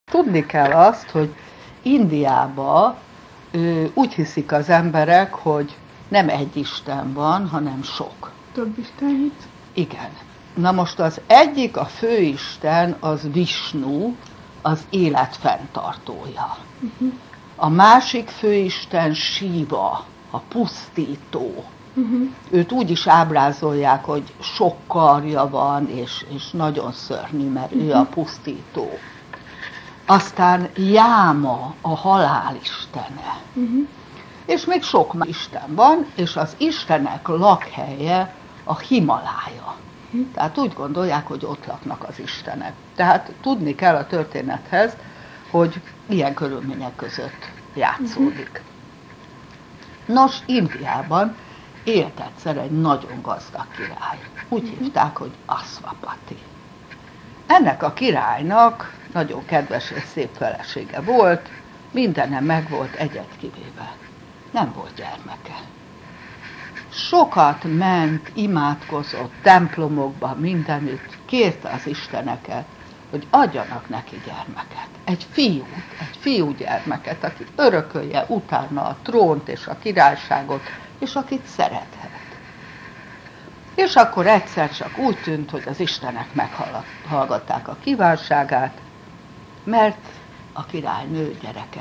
Tudni kell azt, hogy Indiában úgy hiszik az emberek, hogy nem egy Isten van, hanem sok. Több Isten. Igen. Na most az egyik, a főisten, az Visnu, az élet fenntartója. A másik főisten Siva, a pusztító. Őt úgy is ábrázolják, hogy sok karja van, és nagyon szörnyű, mert ő a pusztító. Aztán Jáma, a halál istene. És még sok isten van, és az istenek lakhelye a Himalája. Tehát úgy gondolják, hogy ott laknak az istenek. Tehát tudni kell a történethez, hogy ilyen körülmények között játszódik. Nos, Indiában élt egyszer egy nagyon gazdag király. Úgy hívták, hogy Aszvapati. Ennek a királynak nagyon kedves és szép felesége volt, mindene megvolt, egyet kivéve. Nem volt gyermeke. Sokat ment, imádkozott templomokba, mindenütt, kérte az isteneket, hogy adjanak neki gyermeket. Egy fiúgyermeket, aki örökölje utána a trónt és a királyságot, és akit szerethet. És akkor egyszer csak úgy tűnt, hogy az istenek meghallgatták a kívánságát, mert a királynő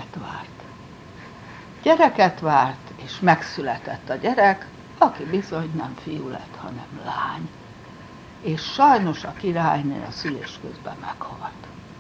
gyereket várt, és megszületett a gyerek, aki bizony nem fiú lett, hanem lány. És sajnos a királynő a szülés közben meghalt.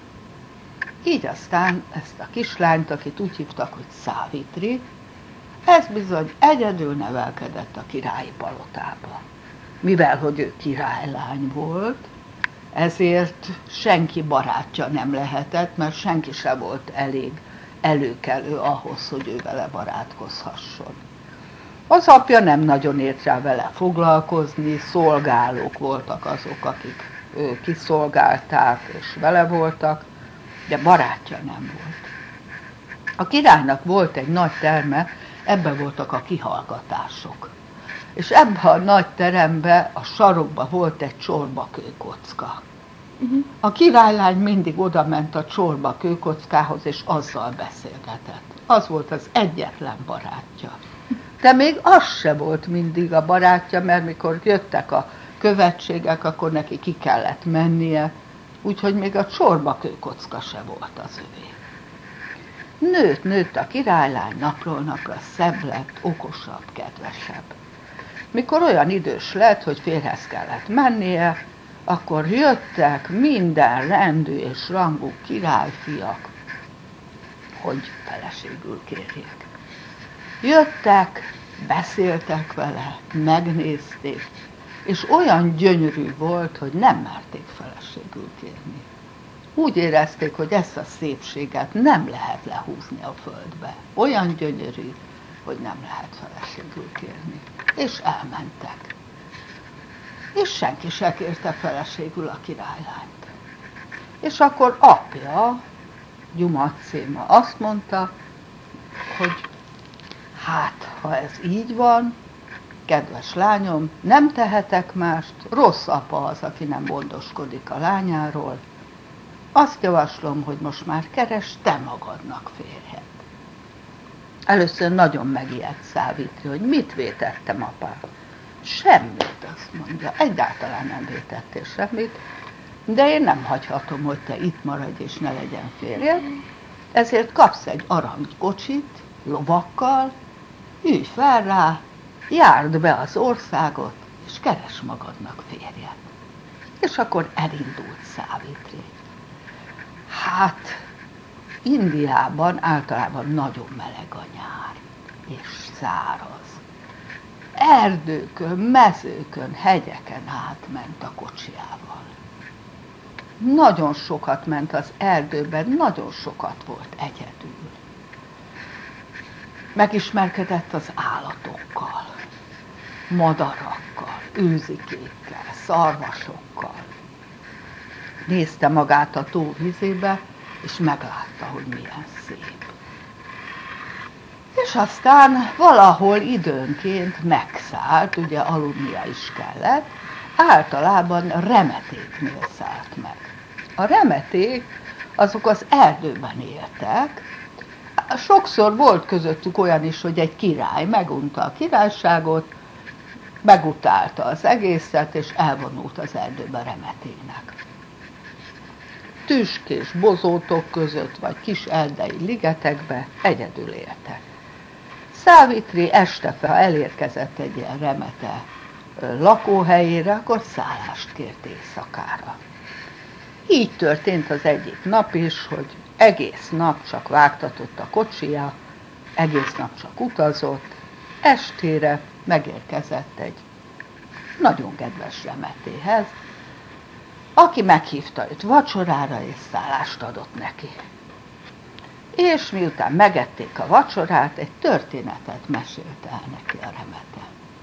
Így aztán ezt a kislányt, akit úgy hívtak, hogy Szávitri, ez bizony egyedül nevelkedett a királyi palotába. Mivel, hogy ő királylány volt, ezért senki barátja nem lehetett, mert senki se volt elég előkelő ahhoz, hogy ő vele barátkozhasson. Az apja nem nagyon ért rá vele foglalkozni, szolgálók voltak azok, akik kiszolgálták és vele voltak, de barátja nem volt. A királynak volt egy nagy terme, ebben voltak a kihallgatások. És ebben a nagy teremben, a sarokban volt egy csorbakőkocka. A királylány mindig oda ment a csorbakőkockához, és azzal beszélgetett. Az volt az egyetlen barátja. De még az se volt mindig a barátja, mert mikor jöttek a követségek, akkor neki ki kellett mennie, úgyhogy még a csorbakőkocka se volt az övé. Nőtt a királylány, napról napra szebb lett, okosabb, kedvesebb. Mikor olyan idős lett, hogy férjhez kellett mennie, akkor jöttek minden rendű és rangú királyfiak, hogy feleségül kérjék. Jöttek, beszéltek vele, megnézték, és olyan gyönyörű volt, hogy nem merték feleségül kérni. Úgy érezték, hogy ezt a szépséget nem lehet lehúzni a földbe. Olyan gyönyörű, hogy nem lehet feleségül kérni. És elmentek. És senki se kérte feleségül a királylányt. És akkor apja, Gyumacéma azt mondta, hogy hát, ha ez így van, kedves lányom, nem tehetek mást, rossz apa az, aki nem gondoskodik a lányáról. Azt javaslom, hogy most már keresd te magadnak férjet. Először nagyon megijedt Szávitri, hogy mit vétettem, apám. Semmit, azt mondja, egyáltalán nem vétettél semmit, de én nem hagyhatom, hogy te itt maradj és ne legyen férjed, ezért kapsz egy aranykocsit, lovakkal, ülj fel rá, járd be az országot, és keresd magadnak férjet. És akkor elindult Szávitri. Hát, Indiában általában nagyon meleg a nyár, és száraz. Erdőkön, mezőkön, hegyeken átment a kocsijával. Nagyon sokat ment az erdőben, nagyon sokat volt egyedül. Megismerkedett az állatokkal, madarakkal, őzikékkel, szarvasokkal. Nézte magát a tó vizébe, és meglátta, hogy milyen szép. És aztán valahol időnként megszállt, ugye aludnia is kellett, általában remetéknél szállt meg. A remeték azok az erdőben éltek. Sokszor volt közöttük olyan is, hogy egy király megunta a királyságot, megutálta az egészet, és elvonult az erdőbe remetének. Tüskés bozótok között, vagy kis erdei ligetekbe egyedül éltek. Szávitri este, ha elérkezett egy ilyen remete lakóhelyére, akkor szállást kért éjszakára. Így történt az egyik nap is, hogy egész nap csak vágtatott a kocsija, egész nap csak utazott, estére megérkezett egy nagyon kedves remetéhez, aki meghívta őt vacsorára, és szállást adott neki. És miután megették a vacsorát, egy történetet mesélt el neki a remete.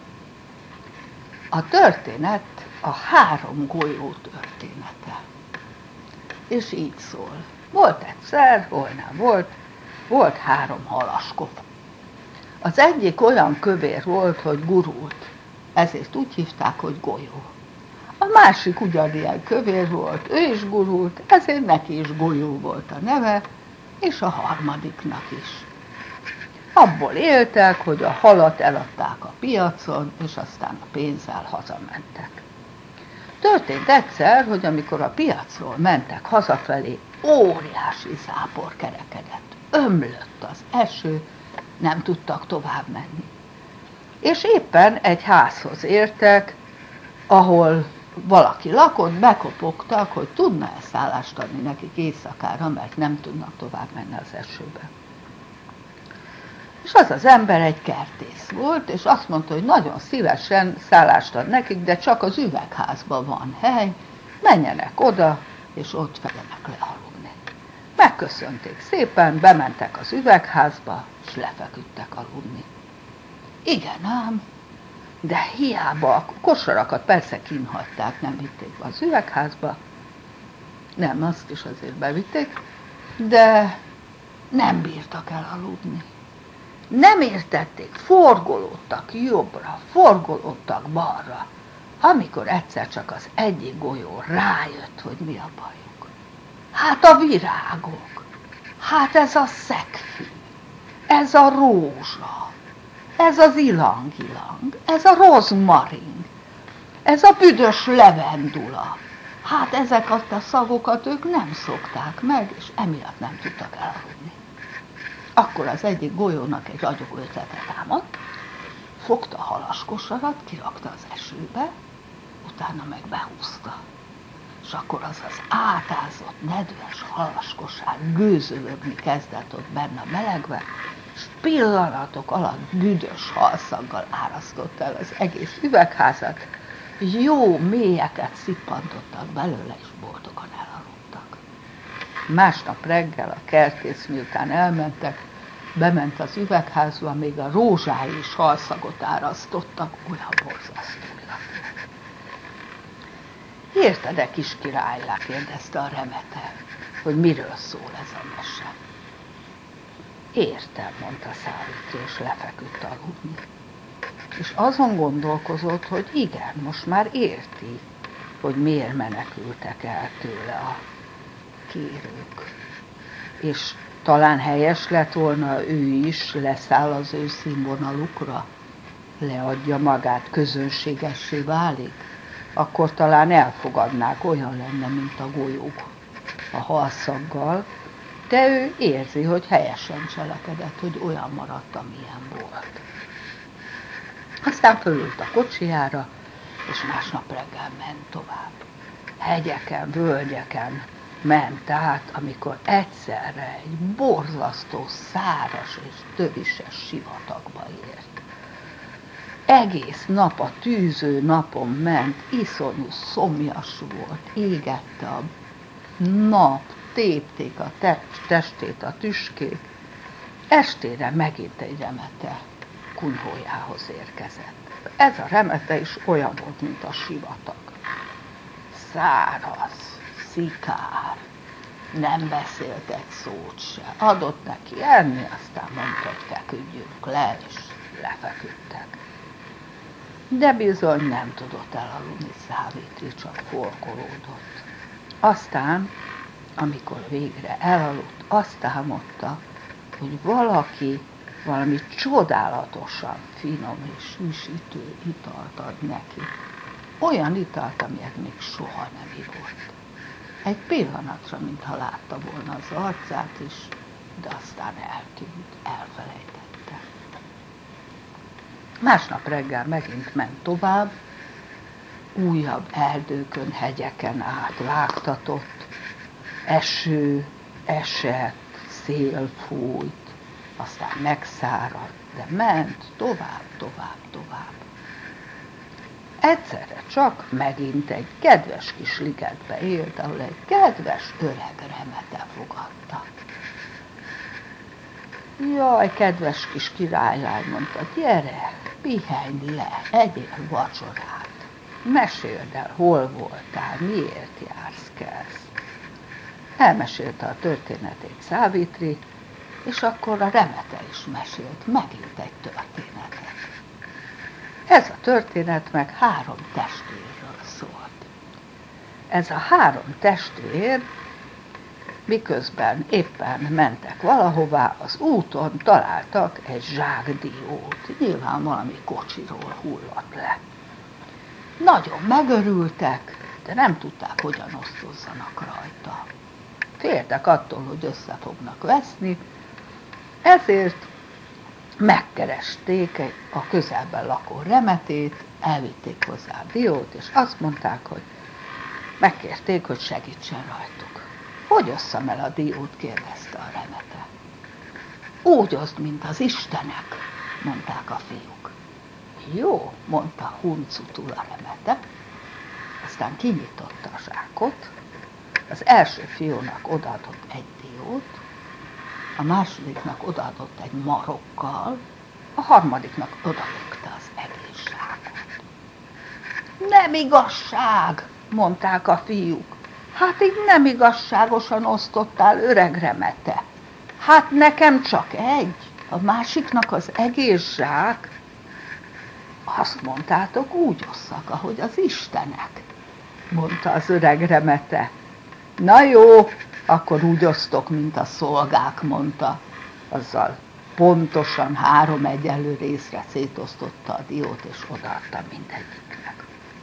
A történet a 3 golyó története. És így szól. Volt egyszer, hol nem volt 3 halaskov. Az egyik olyan kövér volt, hogy gurult, ezért úgy hívták, hogy golyó. A másik ugyanilyen kövér volt, ő is gurult, ezért neki is golyó volt a neve, és a harmadiknak is. Abból éltek, hogy a halat eladták a piacon, és aztán a pénzzel hazamentek. Történt egyszer, hogy amikor a piacról mentek hazafelé, óriási zápor kerekedett. Ömlött az eső, nem tudtak tovább menni. És éppen egy házhoz értek, ahol valaki lakott, bekopogtak, hogy tudna-e szállást adni nekik éjszakára, mert nem tudnak tovább menni az esőbe. És az az ember egy kertész volt, és azt mondta, hogy nagyon szívesen szállást ad nekik, de csak az üvegházban van hely, menjenek oda, és ott fegyenek le aludni. Megköszönték szépen, bementek az üvegházba, és lefeküdtek aludni. Igen ám, de hiába a kosarakat persze kínhagyták, nem vitték be az üvegházba, nem, azt is azért bevitték, de nem bírtak el aludni. Nem értették, forgolódtak jobbra, forgolódtak balra, amikor egyszer csak az egyik golyó rájött, hogy mi a bajuk. Hát a virágok, hát ez a szegfű, ez a rózsa, ez az ilang-ilang, ez a rozmarin, ez a büdös levendula. Hát ezeket a szagokat ők nem szokták meg, és emiatt nem tudtak elaludni. Akkor az egyik golyónak egy agyó ötlete támadt, fogta a halaskosarat, kirakta az esőbe, utána meg behúzta. És akkor az átázott, nedves halaskosár gőzölögni kezdett ott benne a melegbe, és pillanatok alatt büdös halszaggal árasztotta el az egész üvegházat, jó mélyeket szippantottak belőle, és boldogan elaludtak. Másnap reggel a kertész, miután elmentek, bement az üvegházba, még a rózsái is halszagot árasztottak, olyan borzasztó illat. Érted-e, kis királylá, kérdezte a remete, hogy miről szól ez a mese. Értem, mondta Szávitri, és lefeküdt aludni. És azon gondolkozott, hogy igen, most már érti, hogy miért menekültek el tőle a kérők. És talán helyes lett volna, ő is leszáll az ő színvonalukra, leadja magát, közönségessé válik, akkor talán elfogadnák, olyan lenne, mint a golyók a halszaggal, de ő érzi, hogy helyesen cselekedett, hogy olyan maradt, amilyen volt. Aztán fölült a kocsijára, és másnap reggel ment tovább. Hegyeken, völgyeken ment át, amikor egyszerre egy borzasztó, száraz és tövises sivatagba ért. Egész nap a tűző napon ment, iszonyú szomjas volt, égette a nap, tépték a testét a tüskék. Estére megint egy remete kunyhójához érkezett. Ez a remete is olyan volt, mint a sivatag. Száraz, szikár, nem beszélt egy szót se. Adott neki enni, aztán mondta, hogy feküdjünk le, és lefeküdtek. De bizony nem tudott elaludni Szávitri, csak forgolódott. Aztán amikor végre elaludt, azt álmodta, hogy valaki valami csodálatosan finom és hűsítő italt ad neki. Olyan italt, amilyet még soha nem ivott. Egy pillanatra, mintha látta volna az arcát is, de aztán eltűnt, elfelejtette. Másnap reggel megint ment tovább, újabb erdőkön, hegyeken át vágtatott, eső, esett, szél fújt, aztán megszáradt, de ment tovább. Egyszerre csak megint egy kedves kis ligetbe élt, ahol egy kedves öreg remete fogadta. Jaj, kedves kis királylány, mondta, gyere, pihenj le, egyél vacsorát. Meséld el, hol voltál, miért jársz, kelsz. Elmesélte a történetét Szávitri, és akkor a remete is mesélt megint egy történetet. Ez a történet meg 3 testvérről szólt. Ez a 3 testvér, miközben éppen mentek valahová, az úton találtak egy zsákdiót, nyilván valami kocsiról hullott le. Nagyon megörültek, de nem tudták, hogyan osztozzanak rajta. Féltek attól, hogy össze fognak veszni, ezért megkeresték a közelben lakó remetét, elvitték hozzá a diót, és azt mondták, hogy megkérték, hogy segítsen rajtuk. Hogy osszam el a diót, kérdezte a remete. Úgy oszd, mint az istenek, mondták a fiúk. Jó, mondta huncutul a remete, aztán kinyitotta a zsákot, az első fiúnak odaadott egy diót, a másodiknak odaadott egy marokkal, a harmadiknak odalökte az egész zsákot. Nem igazság, mondták a fiúk. Hát így nem igazságosan osztottál, öreg remete. Hát nekem csak egy, a másiknak az egész zsák. Azt mondtátok, úgy osszak, ahogy az istenek, mondta az öreg remete. Na jó, akkor úgy osztok, mint a szolgák, mondta. Azzal pontosan 3 egyenlő részre szétosztotta a diót, és odaadta mindegyiknek.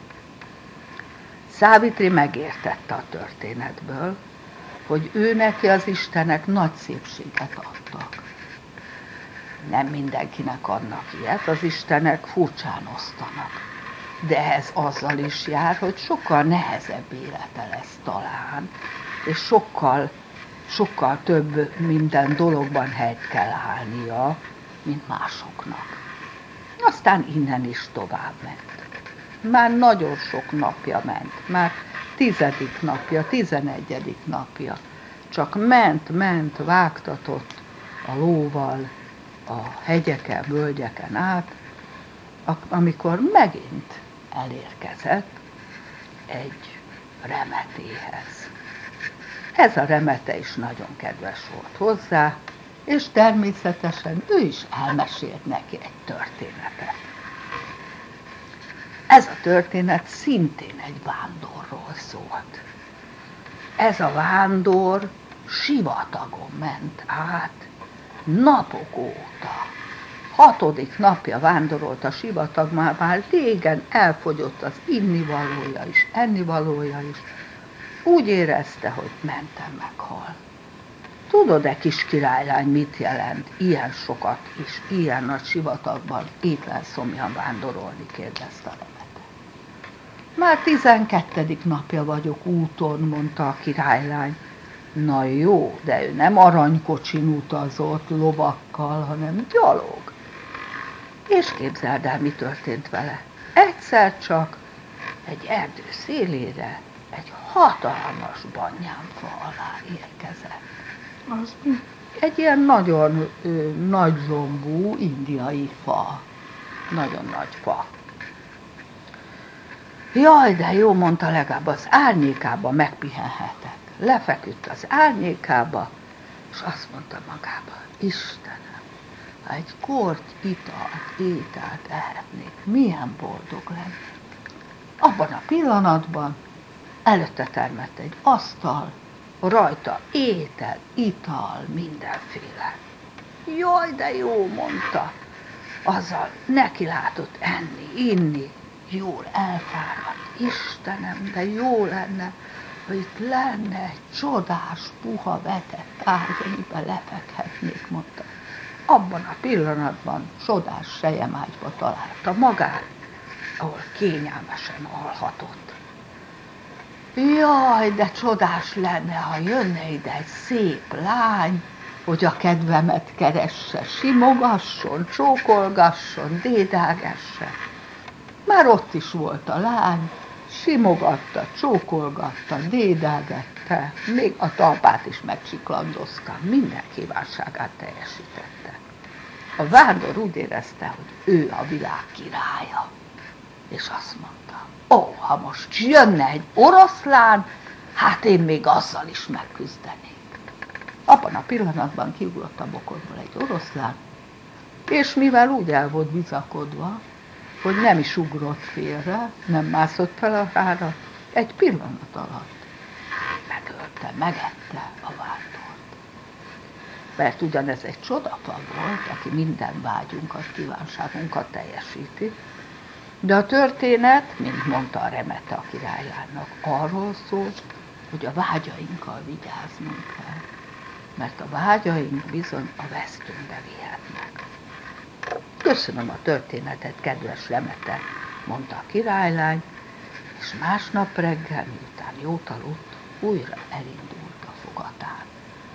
Szávitri megértette a történetből, hogy ő neki az istenek nagy szépséget adtak. Nem mindenkinek adnak ilyet, az istenek furcsán osztanak. De ez azzal is jár, hogy sokkal nehezebb élete lesz talán, és sokkal több minden dologban helyt kell állnia, mint másoknak. Aztán innen is tovább ment. Már nagyon sok napja ment, már 10. napja, 11. napja. Csak ment, vágtatott a lóval a hegyeken, völgyeken át, amikor megint elérkezett egy remetéhez. Ez a remete is nagyon kedves volt hozzá, és természetesen ő is elmesélt neki egy történetet. Ez a történet szintén egy vándorról szólt. Ez a vándor sivatagon ment át napok óta. 6. napja vándorolt a sivatag, már régen elfogyott az innivalója is, ennivalója is. Úgy érezte, hogy mentem meghal. Tudod-e, kis királylány, mit jelent ilyen sokat és ilyen nagy sivatagban étlen szomjan vándorolni, kérdezte a remete. Már 12. napja vagyok úton, mondta a királylány. Na jó, de ő nem aranykocsin utazott lovakkal, hanem gyalog. És képzeld el, mi történt vele. Egyszer csak egy erdő szélére egy hatalmas bannyánfa alá érkezett. Az egy ilyen nagyon nagy lombú indiai fa. Nagyon nagy fa. Jaj, de jó, mondta, legalább az árnyékába megpihenhetek. Lefeküdt az árnyékába, és azt mondta magába, Istenem, ha egy kort italt, ételt ehetnék, milyen boldog lennék. Abban a pillanatban előtte termett egy asztal, rajta étel, ital, mindenféle. Jaj, de jó, mondta. Azzal neki látott enni, inni, jól elfáradt. Istenem, de jó lenne, hogy itt lenne egy csodás, puha, vetett ágy, amiben lefekhetnék, mondta. Abban a pillanatban csodás selyemágyba találta magát, ahol kényelmesen alhatott. Jaj, de csodás lenne, ha jönne ide egy szép lány, hogy a kedvemet keresse, simogasson, csókolgasson, dédelgesse. Már ott is volt a lány, simogatta, csókolgatta, dédelgette, még a talpát is megcsiklandozta, minden kívánságát teljesítette. A vándor úgy érezte, hogy ő a világ királya, és azt mondta, ó, ha most jönne egy oroszlán, hát én még azzal is megküzdenék. Abban a pillanatban kiugrott a bokorból egy oroszlán, és mivel úgy el volt bizakodva, hogy nem is ugrott félre, nem mászott fel a fára, egy pillanat alatt megölte, megette a vándort. Mert ugyanez egy csodapa volt, aki minden vágyunkat, kívánságunkat teljesíti, de a történet, mint mondta a Remete a királyának, arról szól, hogy a vágyainkkal vigyáznunk kell, mert a vágyaink bizony a vesztünkbe vihetnek. Köszönöm a történetet, kedves Remete, mondta a királylány, és másnap reggel, miután jót aludt, újra elindult a fogatán.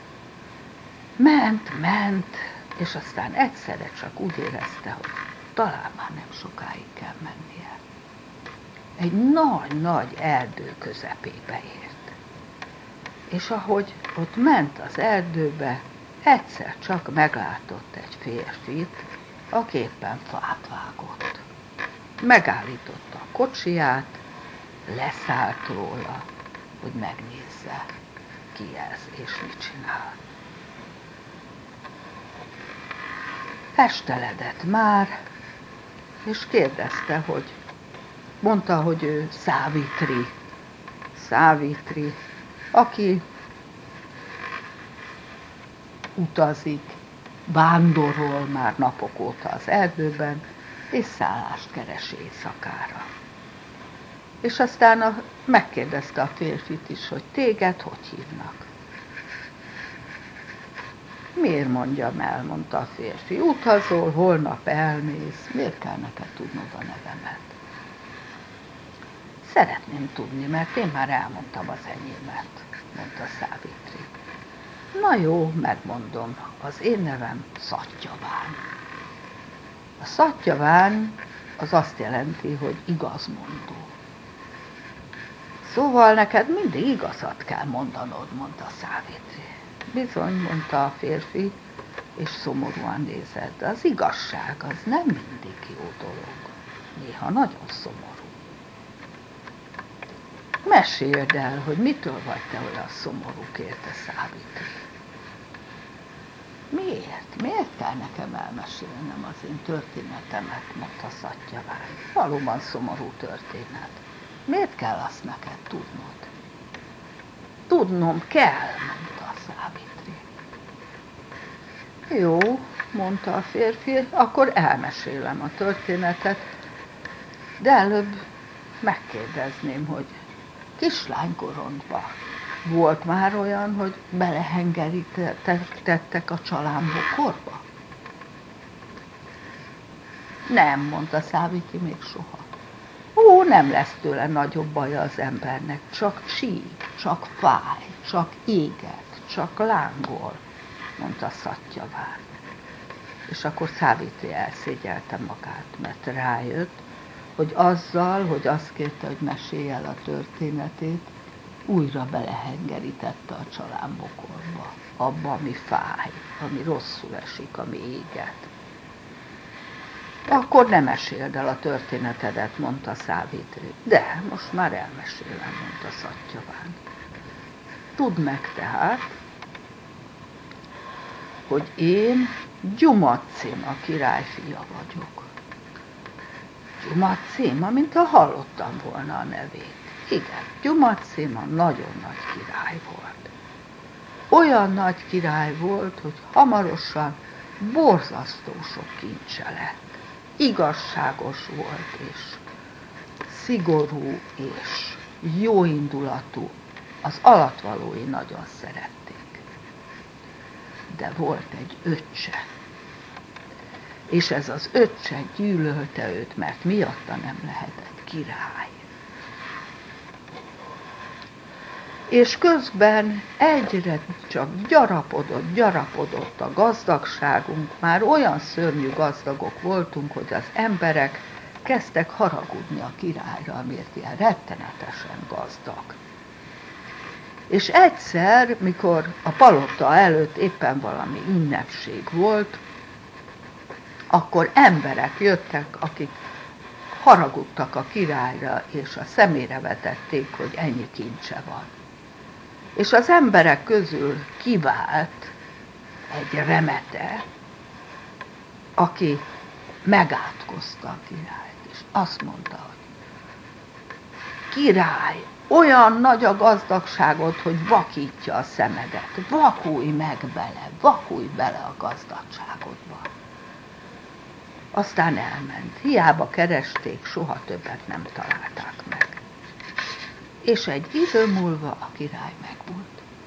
Ment, és aztán egyszerre csak úgy érezte, hogy talán már nem sokáig kell mennie. Egy nagy erdő közepébe ért. És ahogy ott ment az erdőbe, egyszer csak meglátott egy férfit, aki éppen fát vágott. Megállította a kocsiját, leszállt róla, hogy megnézze, ki ez és mit csinál. Esteledett már, és kérdezte, mondta, hogy ő Szávitri, aki utazik, vándorol már napok óta az erdőben, és szállást keres éjszakára. És aztán megkérdezte a férfit is, hogy téged hogy hívnak. Miért mondjam el, mondta a férfi, utazol, holnap elmész, miért kell neked tudnod a nevemet? Szeretném tudni, mert én már elmondtam az enyémet, mondta Szávitri. Na jó, megmondom, az én nevem Szattyaván. A Szattyaván az azt jelenti, hogy igazmondó. Szóval neked mindig igazat kell mondanod, mondta Szávitri. Bizony, mondta a férfi, és szomorúan nézett, de az igazság az nem mindig jó dolog. Néha nagyon szomorú. Meséld el, hogy mitől vagy te olyan szomorú, kérte Szávitri. Miért? Miért kell nekem elmesélnem az én történetemet, mondta Szattyaván. Valóban szomorú történet. Miért kell azt neked tudnod? Tudnom kell, mondta Szávitri. Jó, mondta a férfi, akkor elmesélem a történetet, de előbb megkérdezném, hogy kislánykorodban volt már olyan, hogy belehengerítettek a családbokorba? Nem, mondta Szávitri, még soha. Ó, nem lesz tőle nagyobb baja az embernek, csak csíp, csak fáj, csak éget, csak lángol, mondta Szattyaván. És akkor Szávitri elszégyelte magát, mert rájött, hogy azzal, hogy azt kérte, hogy mesélje el a történetét, újra belehengerítette a családbokorba, abba, ami fáj, ami rosszul esik, ami éget. Akkor nem meséld el a történetedet, mondta Szávitri. De, most már elmesélem, mondta Szattyaván. Tudd meg tehát, hogy én Gyumacim a királyfia vagyok. Gyumacim, mint ha hallottam volna a nevét. Igen, Gyumacim a nagyon nagy király volt. olyan nagy király volt, hogy hamarosan borzasztó sok kincse lett. Igazságos volt, és szigorú, és jóindulatú. Az alattvalói nagyon szerették. De volt egy öccse. És ez az öccse gyűlölte őt, mert miatta nem lehetett király. És közben egyre csak gyarapodott a gazdagságunk, már olyan szörnyű gazdagok voltunk, hogy az emberek kezdtek haragudni a királyra, amiért ilyen rettenetesen gazdag. És egyszer, mikor a palota előtt éppen valami ünnepség volt, akkor emberek jöttek, akik haragudtak a királyra, és a szemére vetették, hogy ennyi kincse van. És az emberek közül kivált egy remete, aki megátkozta a királyt, és azt mondta, hogy király, olyan nagy a gazdagságod, hogy vakítja a szemedet. Vakulj bele a gazdagságodba. Aztán elment. Hiába keresték, soha többet nem találták meg. És egy idő múlva a király megvolt.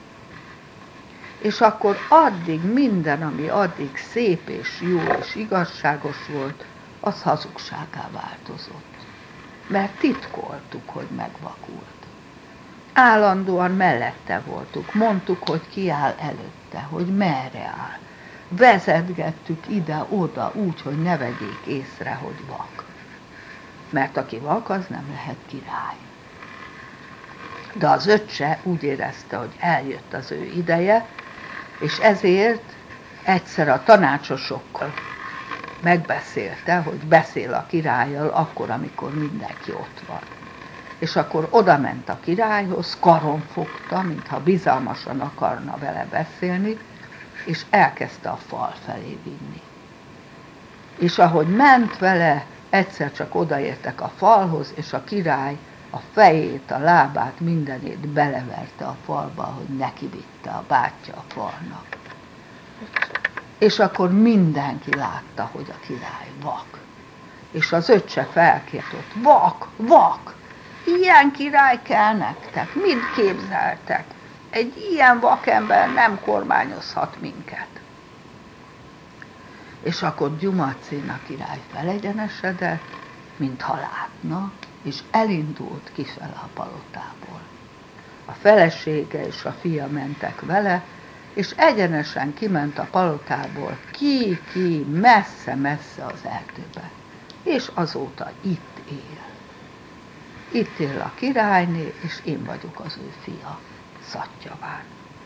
És akkor addig minden, ami addig szép és jó és igazságos volt, az hazugságá változott. Mert titkoltuk, hogy megvakult. Állandóan mellette voltuk, mondtuk, hogy ki áll előtte, hogy merre áll. Vezetgettük ide-oda úgy, hogy ne vegyék észre, hogy vak. Mert aki vak, az nem lehet király. De az öccse úgy érezte, hogy eljött az ő ideje, és ezért egyszer a tanácsosokkal megbeszélte, hogy beszél a királlyal akkor, amikor mindenki ott van. És akkor odament a királyhoz, karon fogta, mintha bizalmasan akarna vele beszélni, és elkezdte a fal felé vinni. És ahogy ment vele, egyszer csak odaértek a falhoz, és a király a fejét, a lábát, mindenét beleverte a falba, hogy nekivitte a bátyja a falnak. És akkor mindenki látta, hogy a király vak. És az öccse felkiáltott, vak, ilyen király kell nektek, mit képzeltek? Egy ilyen vakember nem kormányozhat minket. És akkor Gyumacina király felegyenesedett, mintha látna, és elindult kifele a palotából. A felesége és a fia mentek vele, és egyenesen kiment a palotából, ki, messze-messze az erdőbe. És azóta itt él. Itt él a királyné, és én vagyok az ő fia, Szatyaván.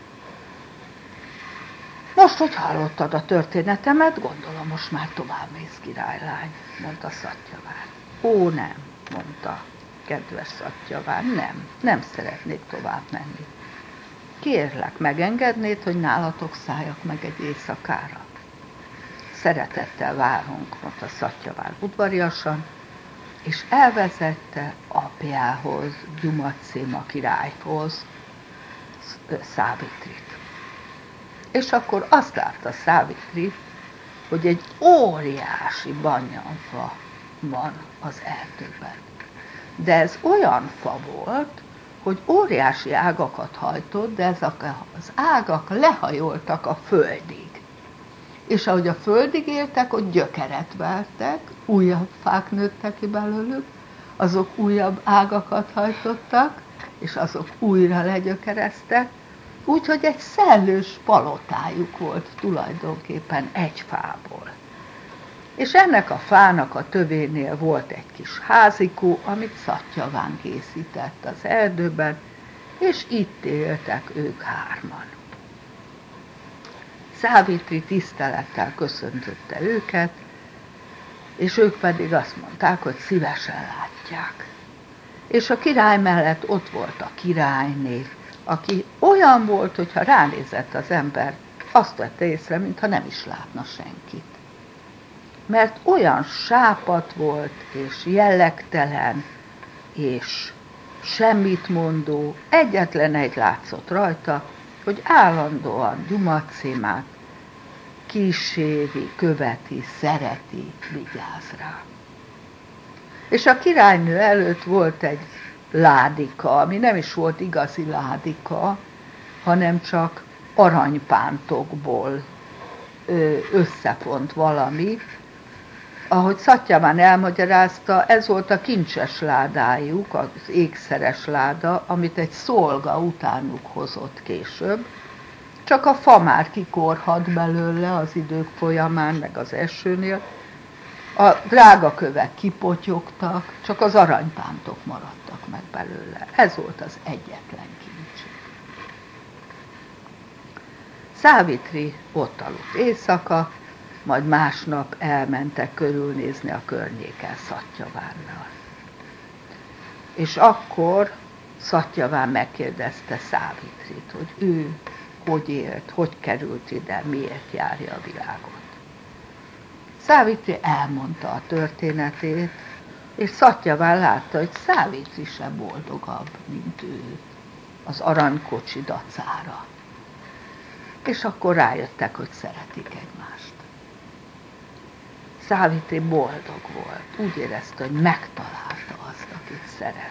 Most, hogy hallottad a történetemet, gondolom most már tovább mész, királylány, mondta Szatyaván. Ó, nem, mondta kedves Szatyaván, nem szeretnék tovább menni. Kérlek, megengednéd, hogy nálatok szálljak meg egy éjszakára? Szeretettel várunk, mondta Szatyaván udvariasan, és elvezette apjához, Gyumacima királyhoz, Szávitrit. És akkor azt látta Szávitri, hogy egy óriási banyanfa van az erdőben. De ez olyan fa volt, hogy óriási ágakat hajtott, de ezek az ágak lehajoltak a földig. És ahogy a földig értek, ott gyökeret vertek, újabb fák nőttek ki belőlük, azok újabb ágakat hajtottak, és azok újra legyökereztek, úgyhogy egy szellős palotájuk volt tulajdonképpen egy fából. És ennek a fának a tövénél volt egy kis házikó, amit Szatyaván készített az erdőben, és itt éltek ők hárman. Szávitri tisztelettel köszöntötte őket, és ők pedig azt mondták, hogy szívesen látják. És a király mellett ott volt a királyné, aki olyan volt, hogyha ránézett az ember, azt vette észre, mintha nem is látna senkit. Mert olyan sápadt volt, és jellegtelen, és semmit mondó, egyetlen egy látszott rajta, hogy állandóan Gyumacémát kíséri, követi, szereti, vigyáz rá. És a királynő előtt volt egy ládika, ami nem is volt igazi ládika, hanem csak aranypántokból összefont valami. Ahogy Szatyaván elmagyarázta, ez volt a kincses ládájuk, az ékszeres láda, amit egy szolga utánuk hozott később. Csak a fa már kikorhadt belőle az idők folyamán, meg az esőnél. A drágakövek kipotyogtak, csak az aranypántok maradtak meg belőle. Ez volt az egyetlen kincs. Szávitri ott aludt éjszaka, majd másnap elmentek körülnézni a környéken Szatyavánnal. És akkor Szatyaván megkérdezte Szávitrit, hogy ő hogy élt, hogy került ide, miért járja a világot. Szávitri elmondta a történetét, és Szatyaván látta, hogy Szávitri sem boldogabb, mint ő, az aranykocsi dacára. És akkor rájöttek, hogy szeretik egymást. Szávitri boldog volt, úgy érezte, hogy megtalálta azt, akit szeret.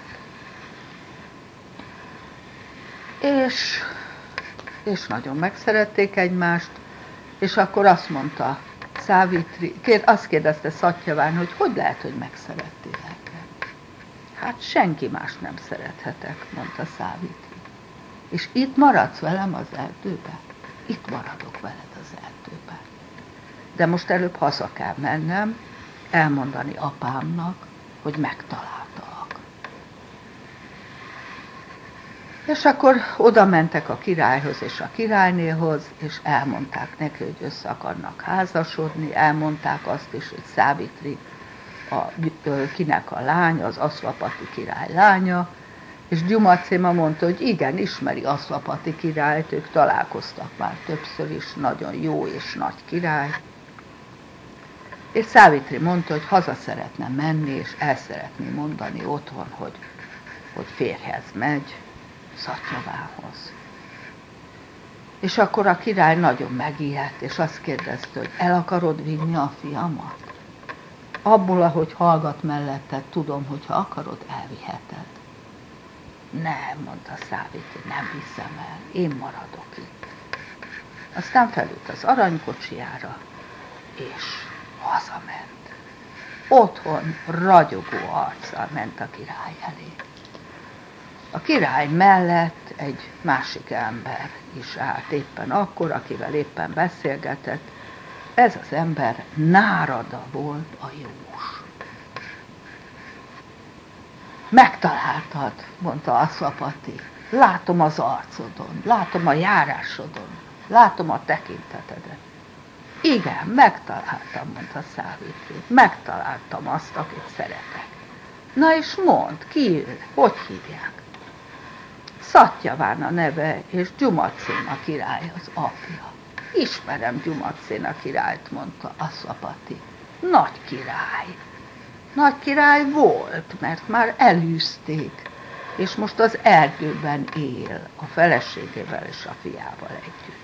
És nagyon megszerették egymást, és akkor azt mondta Szávitri, azt kérdezte Szatyaván, hogy lehet, hogy megszerettél engem. Hát senki más nem szerethetek, mondta Szávitri. És itt maradsz velem az erdőben? Itt maradok veled az erdőben. De most előbb haza kell mennem, elmondani apámnak, hogy megtaláltalak. És akkor oda mentek a királyhoz és a királynéhoz, és elmondták neki, hogy össze akarnak házasodni, elmondták azt is, hogy Szávitri kinek a lánya, az Aszvapati király lánya, és Gyumacéma mondta, hogy igen, ismeri Aszvapati királyt, ők találkoztak már többször is, nagyon jó és nagy király. És Szávitri mondta, hogy haza szeretne menni, és el szeretné mondani otthon, hogy férjhez megy, Szatyavánhoz. És akkor a király nagyon megijedt, és azt kérdezte, hogy el akarod vinni a fiamat? Abból, ahogy hallgat melletted, tudom, hogy ha akarod, elviheted. Nem, mondta Szávitri, nem hiszem el, én maradok itt. Aztán felült az aranykocsijára, és hazament. Otthon ragyogó arccal ment a király elé. A király mellett egy másik ember is állt éppen akkor, akivel éppen beszélgetett. Ez az ember Nárada volt, a jós. Megtaláltad, mondta Aszvapati. Látom az arcodon, látom a járásodon, látom a tekintetedet. Igen, megtaláltam, mondta Szávitri. Megtaláltam azt, akit szeretek. Na és mondd, ki ő? Hogy hívják? Szatyaván a neve, és Gyumacéna király az apja. Ismerem Gyumacéna királyt, mondta Aszvapati. Nagy király. Nagy király volt, mert már elűzték, és most az erdőben él, a feleségével és a fiával együtt.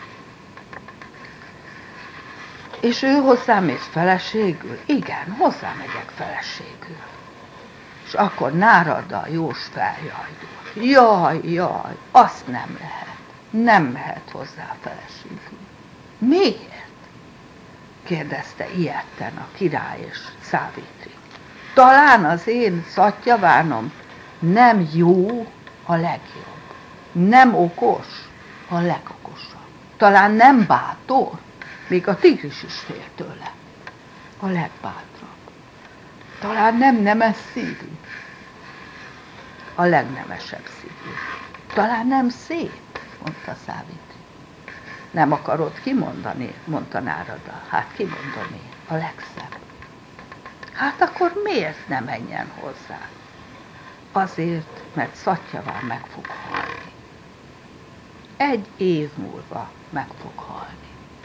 És ő hozzám mész feleségül? Igen, hozzám megyek feleségül. És akkor Nárada jós feljajdult. Jaj, azt nem lehet. Nem mehet hozzá feleségül. Miért? Kérdezte ijedten a király és Szávitri. Talán az én Szatyavánom nem jó, a legjobb. Nem okos, a legokosabb. Talán nem bátor, még a tigris is fél tőle. A legbátrabb. Talán nem nemes szívű, a legnemesebb szívű. Talán nem szép, mondta Szávitri. Nem akarod kimondani, mondta Nárada. Hát kimondom én, a legszebb. Hát akkor miért ne menjen hozzá? Azért, mert Szatyaván meg fog halni. 1 év múlva meg fog halni.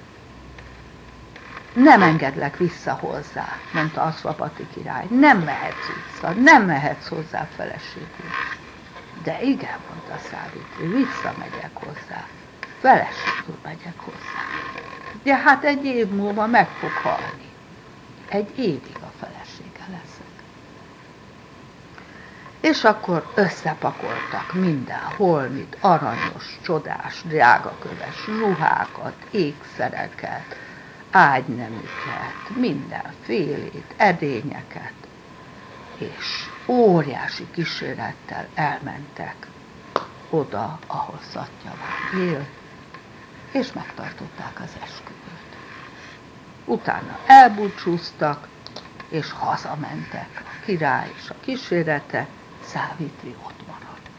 Nem engedlek vissza hozzá, mondta Aszvapati király. Nem mehetsz vissza, nem mehetsz hozzá feleségül. De igen, mondta Szávitri, visszamegyek hozzá. feleségül megyek hozzá. De hát egy év múlva meg fog halni. Egy évig a felesége leszek. És akkor összepakoltak minden holmit, aranyos, csodás, drágaköves ruhákat, ékszereket, ágyneműket, mindenfélét, edényeket, és óriási kísérettel elmentek oda, ahol Szatyaván él, és megtartották az esküvőt. Utána elbúcsúztak, és hazamentek. A király és a kísérete, Szávitri ott maradt.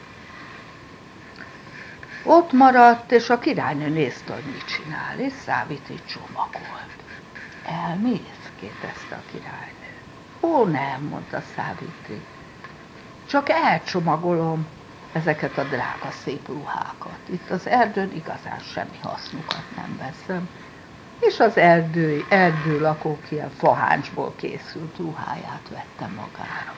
Ott maradt, és a királynő nézte, hogy mit csinál, és Szávitri csomagolt. Elmész? kérdezte a királynő. Ó, nem, mondta Szávitri. Csak elcsomagolom ezeket a drága szép ruhákat. Itt az erdőn igazán semmi hasznukat nem veszem. És az erdő lakók ilyen faháncsból készült ruháját vette magára.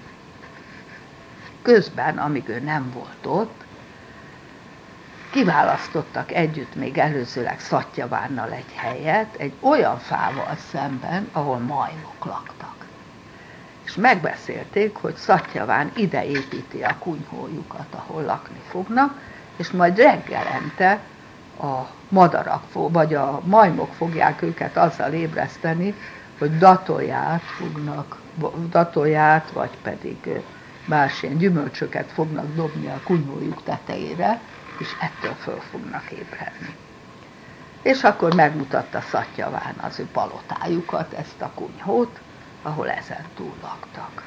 Közben, amíg ő nem volt ott, kiválasztottak együtt még előzőleg Szatyavánnal egy helyet, egy olyan fával szemben, ahol majmok laktak. És megbeszélték, hogy Szatyaván ide építi a kunyhójukat, ahol lakni fognak, és majd reggelente a madarak, vagy a majmok fogják őket azzal ébreszteni, hogy datolját, vagy pedig más ilyen gyümölcsöket fognak dobni a kunyhójuk tetejére, és ettől föl fognak ébredni. És akkor megmutatta Szatyaván az ő palotájukat, ezt a kunyhót, ahol ezen túl laktak.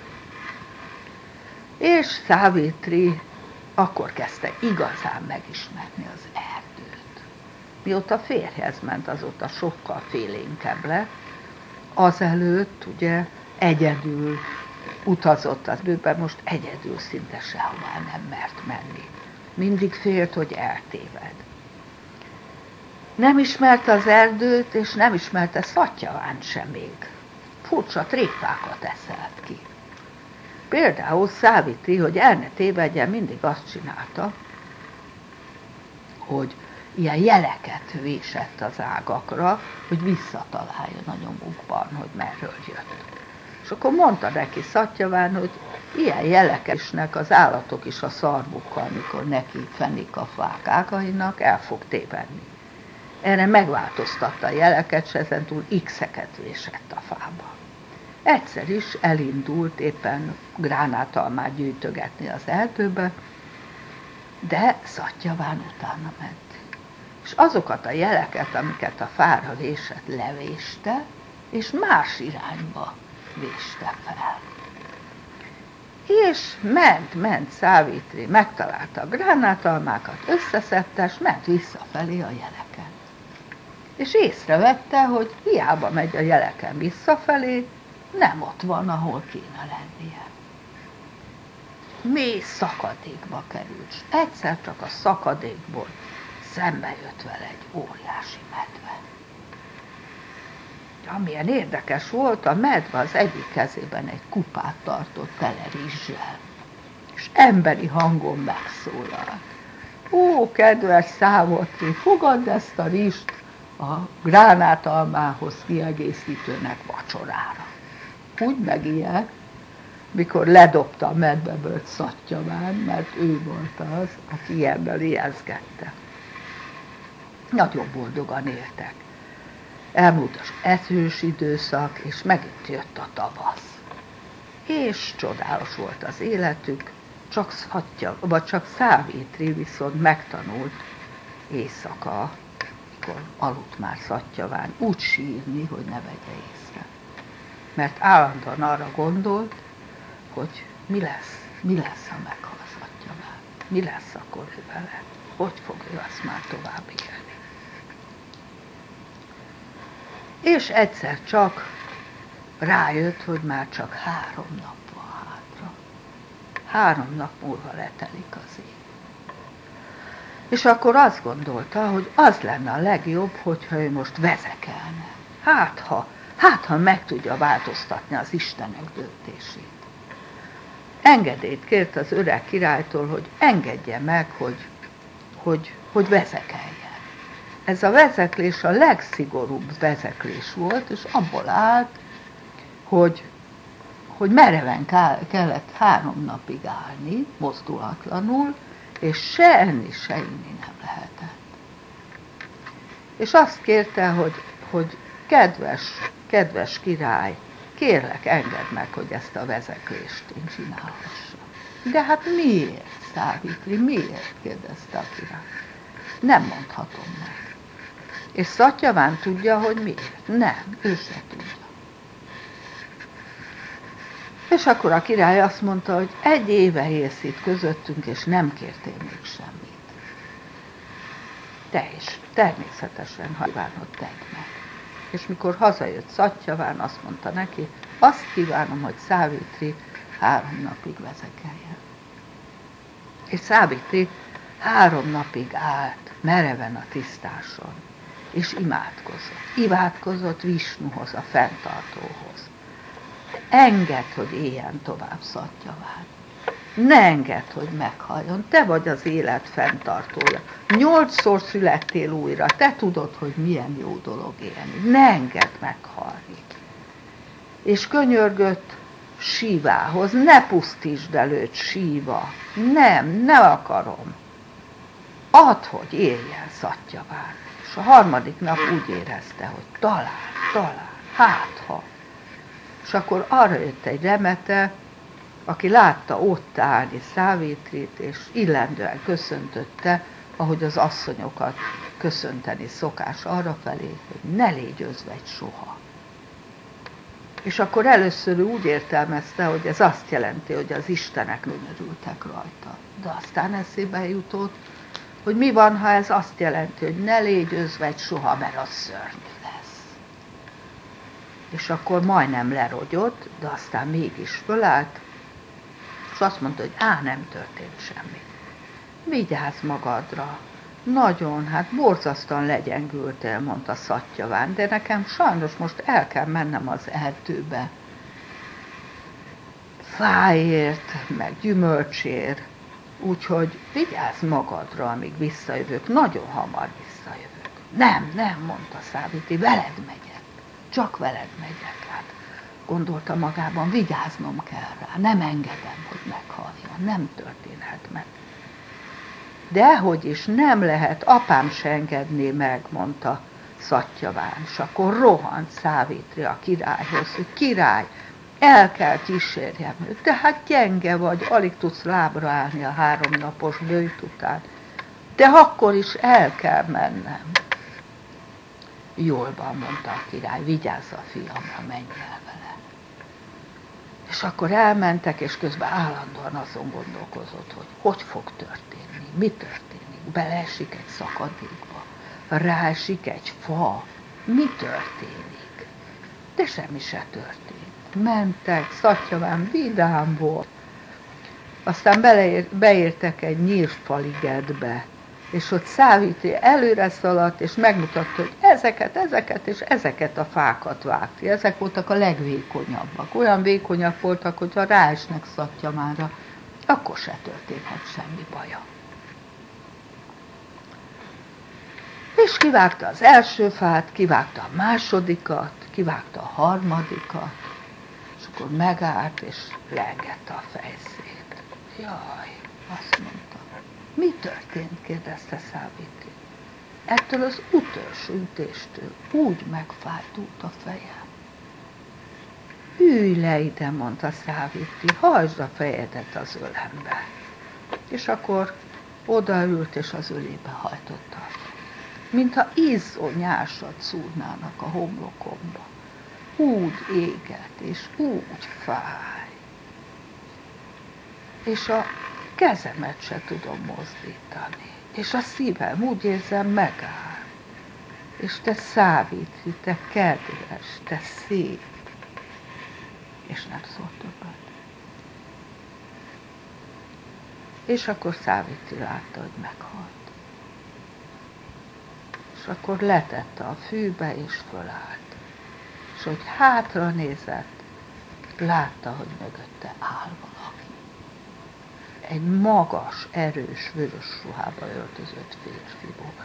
És Szávitri akkor kezdte igazán megismerni az erdőt. Mióta férjhez ment, azóta sokkal félénkebb lett. Azelőtt ugye egyedül utazott az erdőben, most egyedül szinte sehová nem mert menni. Mindig félt, hogy eltéved. Nem ismerte az erdőt, és nem ismerte Szatyavánt sem még. Furcsa tréfákat eszelt ki. Például Szávitri, hogy el ne tévedjen, mindig azt csinálta, hogy ilyen jeleket vésett az ágakra, hogy visszataláljon a nyomukban, hogy merről jött. És akkor mondta neki Szatyaván, hogy ilyen jelek isnek az állatok is a szarvukkal, amikor neki fenik a fák ágainak, el fog tévedni. Erre megváltoztatta a jeleket, és ezentúl X-eket vésett a fába. Egyszer is elindult éppen gránátalmát gyűjtögetni az erdőbe, de Szatyaván utána ment. És azokat a jeleket, amiket a fára vésett, levéste, és más irányba véste fel. És ment Szávitri, megtalálta a gránátalmákat, összeszedte, és ment visszafelé a jeleken. És észrevette, hogy hiába megy a jeleken visszafelé, nem ott van, ahol kéne lennie. Mély szakadékba került, és egyszer csak a szakadékból szembe jött vele egy óriási medve. Amilyen érdekes volt, a medve az egyik kezében egy kupát tartott tele rizssel, és emberi hangon megszólalt. Ó, kedves Szávitri, fogadd ezt a rizst a gránátalmához kiegészítőnek vacsorára. Úgy megijedt, mikor ledobta a medveből Szatyaván, mert ő volt az, aki ilyenből ijeszgette. Nagyon boldogan éltek. Elmúlt az esős időszak, és megint jött a tavasz. És csodálatos volt az életük, csak Szávitri viszont megtanult éjszaka, mikor aludt már Szatyaván, úgy sírni, hogy ne vegye észre. Mert állandóan arra gondolt, hogy mi lesz, ha meghal Szatyaván, mi lesz akkor ő vele, hogy fog ő azt már tovább élni. És egyszer csak rájött, hogy már csak 3 nap van hátra. 3 nap múlva letelik az év. És akkor azt gondolta, hogy az lenne a legjobb, hogyha ő most vezekelne. Hát ha meg tudja változtatni az Istenek döntését. Engedélyt kért az öreg királytól, hogy engedje meg, hogy hogy vezekeljen. Ez a vezeklés a legszigorúbb vezeklés volt, és abból állt, hogy mereven kellett 3 napig állni, mozdulatlanul, és se enni, se inni nem lehetett. És azt kérte, hogy kedves király, kérlek, engedd meg, hogy ezt a vezeklést én csinálhassam. De hát miért, Szávitri, miért? Kérdezte a király. Nem mondhatom meg. És Szatyaván tudja, hogy miért? Nem, ő se tudja. És akkor a király azt mondta, hogy 1 éve élsz itt közöttünk, és nem kértél még semmit. Te is, természetesen, ha kívánod, tedd meg. És mikor hazajött Szatyaván, azt mondta neki, azt kívánom, hogy Szávitri 3 napig vezekeljen. És Szávitri 3 napig állt mereven a tisztáson, és imádkozott Visnuhoz, a fenntartóhoz. Engedd, hogy éljen tovább Szatyaván. Ne engedd, hogy meghalljon. Te vagy az élet fenntartója. 8-szor születtél újra. Te tudod, hogy milyen jó dolog élni. Ne engedd meghalni. És könyörgött Sívához. Ne pusztítsd el őt, Síva. Ne akarom. Add, hogy éljen Szatyaván. És a 3. nap úgy érezte, hogy talán, hát ha. És akkor arra jött egy remete, aki látta ott állni Szávitrit, és illendően köszöntötte, ahogy az asszonyokat köszönteni szokás arrafelé, hogy ne légy özvegy soha. És akkor először úgy értelmezte, hogy ez azt jelenti, hogy az istenek könyörültek rajta. De aztán eszébe jutott, hogy mi van, ha ez azt jelenti, hogy ne légy özvegy soha, mert az szörnyű lesz. És akkor majdnem lerogyott, de aztán mégis fölállt, és azt mondta, hogy nem történt semmi. Vigyázz magadra. Nagyon, hát borzasztóan legyengültél, mondta Szatyaván, de nekem sajnos most el kell mennem az erdőbe. Fáért, meg gyümölcsért, úgyhogy vigyázz magadra, amíg visszajövök, nagyon hamar visszajövök. Nem, mondta Szávitri, veled megyek, csak veled megyek. Hát gondolta magában, vigyáznom kell rá, nem engedem, hogy meghaljon, nem történhet meg. Dehogy is nem lehet, apám se engedné meg, mondta Szatyaván, és akkor rohant Szávitri a királyhoz, hogy király, el kell kísérjem őt, de hát gyenge vagy, alig tudsz lábra állni a 3 napos böjt után, de akkor is el kell mennem. Jól van, mondta a király, vigyázz a fiamra, menj el vele. És akkor elmentek, és közben állandóan azon gondolkozott, hogy fog történni, mi történik, beleesik egy szakadékba, ráesik egy fa, mi történik, de semmi se történt. Mentek, Szatyaván vidám volt. Aztán beértek egy nyírfaligetbe, és ott Szávitri előre szaladt, és megmutatta, hogy ezeket és ezeket a fákat vágti. Ezek voltak a legvékonyabbak. Olyan vékonyak voltak, hogyha ráesnek Szatyavánra, akkor se történhet semmi baja. És kivágta az első fát, kivágta a másodikat, kivágta a harmadikat, és akkor megállt, és leengedte a fejszét. Jaj, azt mondta. Mi történt? Kérdezte Szávitri. Ettől az utolsó ütéstől úgy megfájdult a fejem. Ülj le ide, mondta Szávitri, hajtsd a fejedet az ölembe. És akkor odaült, és az ölébe hajtotta a fejét. Mintha izzó nyásat szúrnának a homlokomba. Úgy éget, és úgy fáj. És a kezemet se tudom mozdítani. És a szívem, úgy érzem, megáll. És te Szávitri, te kedves, te szép. És nem szólt többet. És akkor Szávitri látta, hogy meghalt. És akkor letette a fűbe, és fölállt. És hogy hátra nézett, látta, hogy mögötte áll valaki. egy magas, erős, vörös ruhába öltözött férfi volt.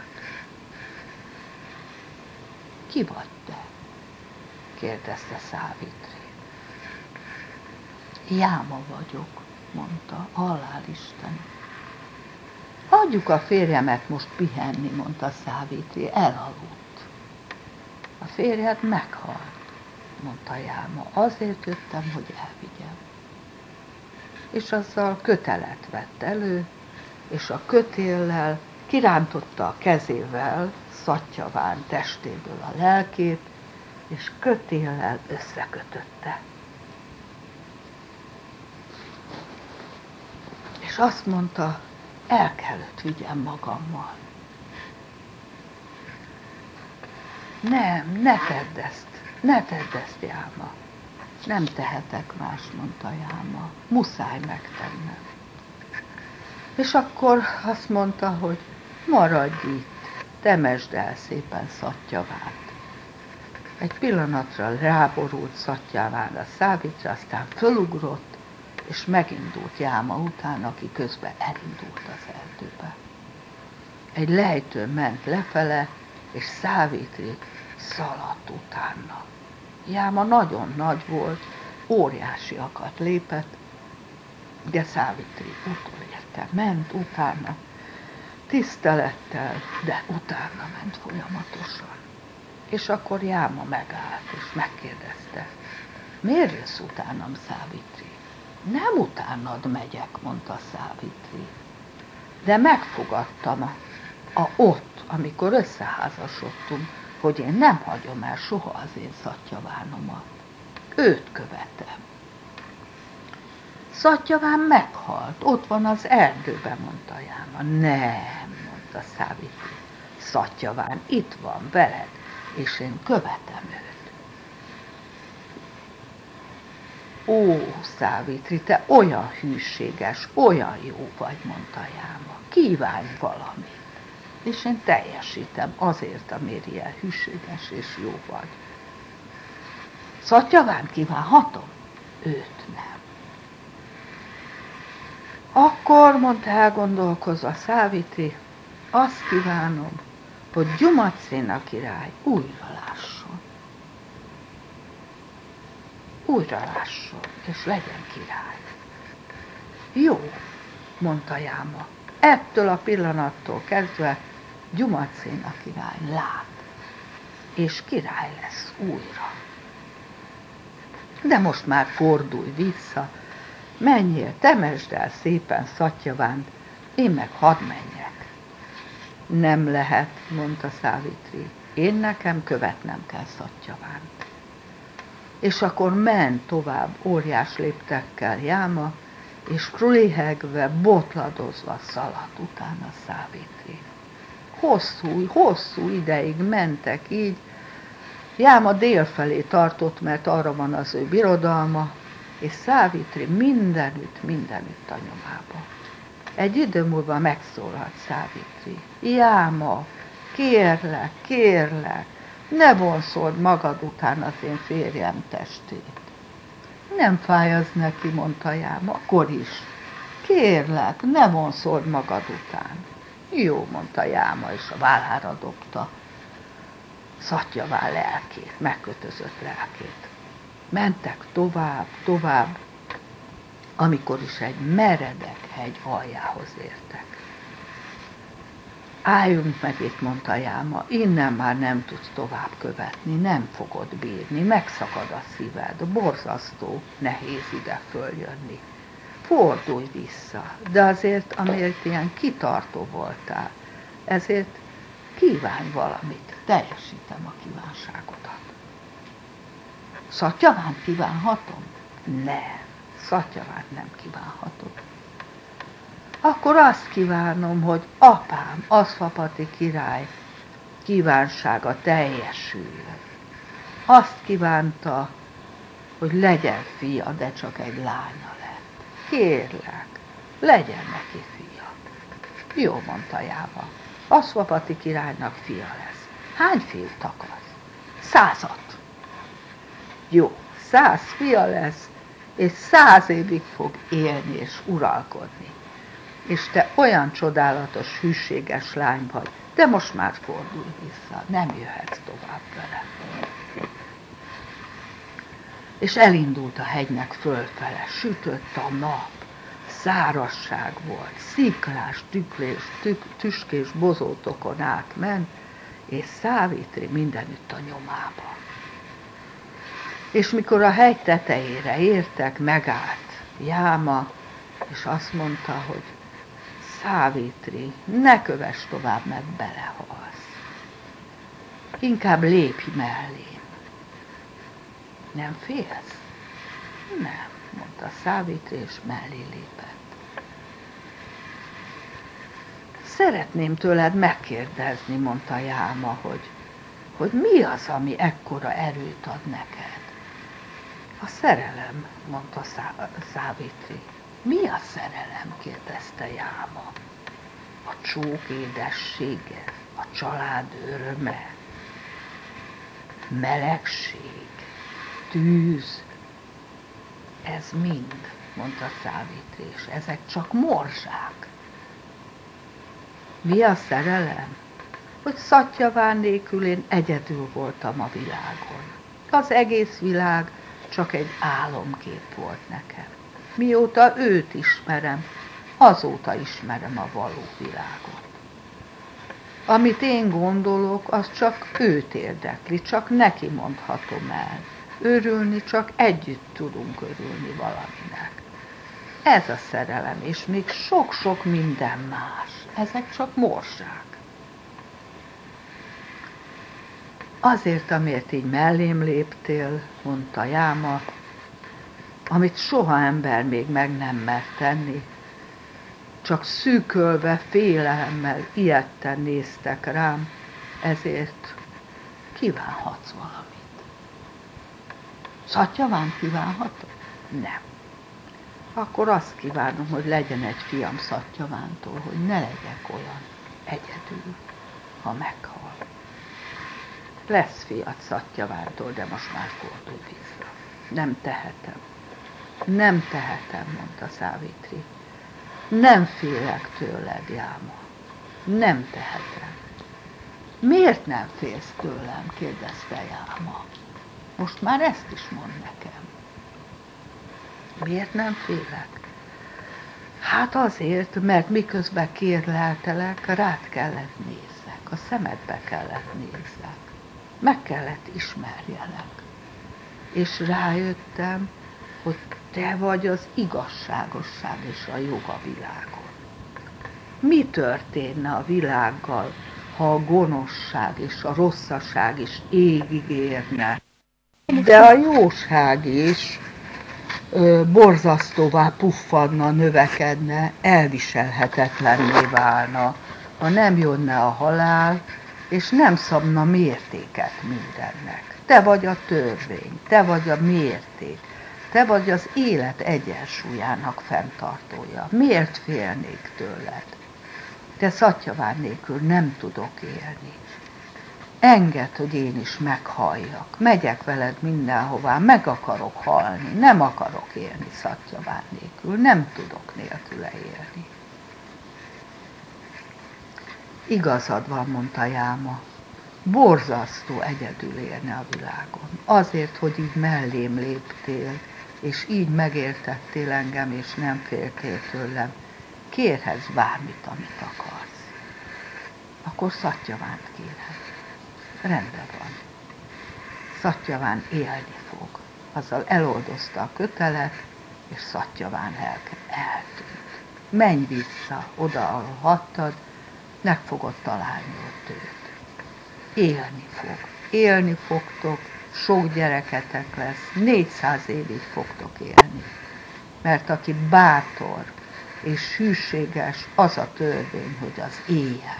Ki vagy te? kérdezte Szávitri. Jáma vagyok, mondta, halálisten. Hagyjuk a férjemet most pihenni, mondta Szávitri, elaludt. A férjed meghalt, mondta Jáma, azért jöttem, hogy elvigyem. És azzal kötelet vett elő, és a kötéllel kirántotta a kezével Szatyaván testéből a lelkét, és kötéllel összekötötte. És azt mondta, el kellett vigyem magammal. Nem, ne tedd ezt, Jáma. Nem tehetek más, mondta Jáma. Muszáj megtennem. És akkor azt mondta, hogy maradj itt, temesd el szépen Szatyavát. Egy pillanatra ráborult Szatyavánra Szávitri, aztán fölugrott, és megindult Jáma után, aki közben elindult az erdőbe. Egy lejtőn ment lefele, és Szávitri szaladt utána. Jáma nagyon nagy volt, óriásiakat lépett, de Szávitri utolérte, ment utána, tisztelettel, de utána ment folyamatosan. És akkor Jáma megállt, és megkérdezte, miért jössz utánam, Szávitri? Nem utánad megyek, mondta Szávitri, de megfogadtam ott, amikor összeházasodtunk, hogy én nem hagyom el soha az én Szatyavánomat. Őt követem. Szatyaván meghalt, ott van az erdőben, mondta Jáma. Nem, mondta Szávitri. Szatyaván itt van veled, és én követem őt. Ó, Szávitri, te olyan hűséges, olyan jó vagy, mondta Jáma. Kívánj valamit, és én teljesítem azért, amiért ilyen hűséges és jó vagy. Szatyaván kívánhatom? Őt nem. Akkor, mondta elgondolkozva Szávitri, azt kívánom, hogy Gyumacéna király újra lásson. Újra lásson, és legyen király. Jó, mondta Jáma, ettől a pillanattól kezdve Gyumacéna király lát, és király lesz újra. De most már fordulj vissza, menjél, temesd el szépen Szatyavánt, én meg hadd menjek. Nem lehet, mondta Szávitri, én nekem követnem kell Szatyavánt. És akkor ment tovább óriás léptekkel Jáma, és léhegve, botladozva szaladt utána Szávitri. Hosszú ideig mentek így, Jáma dél felé tartott, mert arra van az ő birodalma, és Szávitri mindenütt a nyomába. Egy idő múlva megszólalt Szávitri. Jáma, kérlek, ne vonszold magad után az én férjem testét. Nem fáj az neki, mondta Jáma, akkor is. Kérlek, ne vonszold magad után. Jó, mondta Jáma, és a vállára dobta Szatyaván lelkét, megkötözött lelkét. Mentek tovább, amikor is egy meredek hegy aljához értek. Álljunk meg itt, mondta Jáma, innen már nem tudsz tovább követni, nem fogod bírni, megszakad a szíved, borzasztó, nehéz ide följönni. Fordulj vissza, de azért, amiért ilyen kitartó voltál, ezért kívánj valamit, teljesítem a kívánságodat. Szatyavánt kívánhatom? Nem, Szatyavánt nem kívánhatok. Akkor azt kívánom, hogy apám, Aszvapati király kívánsága teljesüljön. Azt kívánta, hogy legyen fia, de csak egy lánya lett. Kérlek, legyen neki fia. Jó, mondta Jáma, Aszvapati királynak fia lesz. Hány fiút akarsz? 100. Jó, 100 fia lesz, és 100 évig fog élni és uralkodni. és te olyan csodálatos, hűséges lány vagy, de most már fordulj vissza, nem jöhetsz tovább vele. És elindult a hegynek fölfele, sütött a nap, szárazság volt, sziklás, tüskés bozótokon átment, és Szávitri mindenütt a nyomába. És mikor a hegy tetejére értek, megállt Jáma, és azt mondta, hogy Szávitri, ne kövess tovább, mert belehalsz. Inkább lépj mellém. Nem félsz? Nem, mondta Szávitri, és mellé lépett. Szeretném tőled megkérdezni, mondta Jáma, hogy mi az, ami ekkora erőt ad neked? A szerelem, mondta Szávitri. Mi a szerelem? Kérdezte Jáma. A csók édessége, a család öröme, melegség, tűz. Ez mind, mondta Szávitri, és ezek csak morzsák. Mi a szerelem? Hogy Szatyaván nélkül én egyedül voltam a világon. Az egész világ csak egy álomkép volt nekem. Mióta őt ismerem, azóta ismerem a való világot. Amit én gondolok, az csak őt érdekli, csak neki mondhatom el. Örülni csak együtt tudunk örülni valaminek. Ez a szerelem, és még sok-sok minden más. Ezek csak morzsák. Azért, amiért így mellém léptél, mondta Jáma, amit soha ember még meg nem mert tenni, csak szűkölve, félelemmel, ijedten néztek rám, ezért kívánhatsz valamit. Szatyaván kívánhatok? Nem. Akkor azt kívánom, hogy legyen egy fiam Szatyavántól, hogy ne legyek olyan egyedül, ha meghal. Lesz fiat Szatyavántól, de most már fordul vissza. Nem tehetem. Nem tehetem, mondta Szávitri. Nem félek tőled, Jáma. Nem tehetem. Miért nem félsz tőlem? Kérdezte Jáma. Most már ezt is mondd nekem. Miért nem félek? Hát azért, mert miközben kérleltelek, rád kellett nézzek, a szemedbe kellett nézzek. Meg kellett ismerjelek. És rájöttem, hogy te vagy az igazságosság és a jog a világon. Mi történne a világgal, ha a gonoszság és a rosszaság is égig érne, de a jóság is borzasztóvá puffadna, növekedne, elviselhetetlenné válna, ha nem jönne a halál, és nem szabna mértéket mindennek. Te vagy a törvény, te vagy a mérték, te vagy az élet egyensúlyának fenntartója. Miért félnék tőled? Te Szatyaván nélkül nem tudok élni. Engedd, hogy én is meghalljak. Megyek veled mindenhová, meg akarok halni. Nem akarok élni Szatyaván nélkül. Nem tudok nélküle élni. Igazad van, mondta Jáma. Borzasztó egyedül élni a világon. Azért, hogy így mellém léptél, és így megértettél engem, és nem féltél tőlem. Kérhetsz bármit, amit akarsz. Akkor Szatyavánt kérhet. Rendben van. Szatyaván élni fog. Azzal eloldozta a kötelet, és Szatyaván eltűnt. Menj vissza, oda, ahol hagytad, meg fogod találni ott őt. Élni fog. Élni fogtok, sok gyereketek lesz, 400 évig fogtok élni. Mert aki bátor és hűséges, az a törvény, hogy az éljen.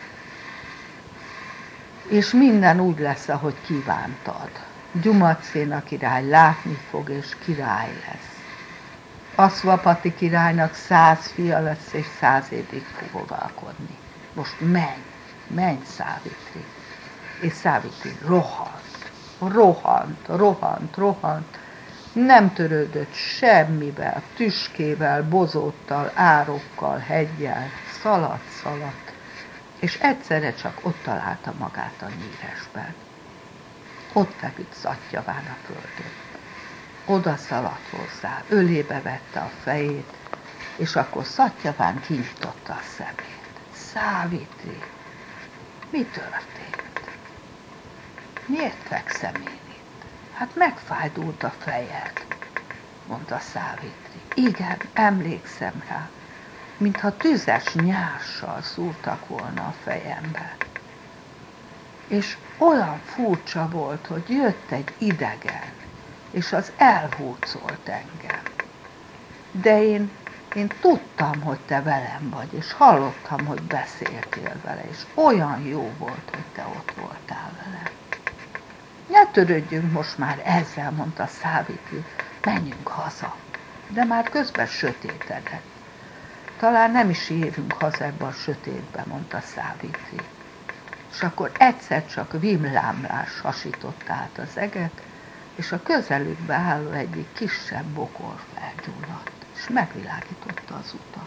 És minden úgy lesz, ahogy kívántad. Gyumacéna király látni fog, és király lesz. Aszvapati királynak 100 fia lesz, és 100 évig fog uralkodni. Most menj Szávitri. És Szávitri rohant, Nem törődött semmivel, tüskével, bozóttal, árokkal, heggyel, szaladt, és egyszerre csak ott találta magát a nyíresben. Ott feküdt Szatyaván a földön. Oda szaladt hozzá, ölébe vette a fejét, és akkor Szatyaván kinyitotta a szemét. Szávitri, mi történt? Miért fekszem én itt? Hát megfájdult a fejed, mondta Szávitri. Igen, emlékszem rá, mintha tüzes nyással szúrtak volna a fejembe. És olyan furcsa volt, hogy jött egy idegen, és az elhurcolt engem. De én tudtam, hogy te velem vagy, és hallottam, hogy beszéltél vele, és olyan jó volt, hogy te ott voltál velem. Ne törődjünk most már ezzel, mondta Szávitri, menjünk haza. De már közben sötétedett. Talán nem is érünk haza ebbe a sötétbe, mondta Szávitri. És akkor egyszer csak vimlámlás hasított át az eget, és a közelükbe álló egyik kisebb bokor felgyulladt, és megvilágította az utat.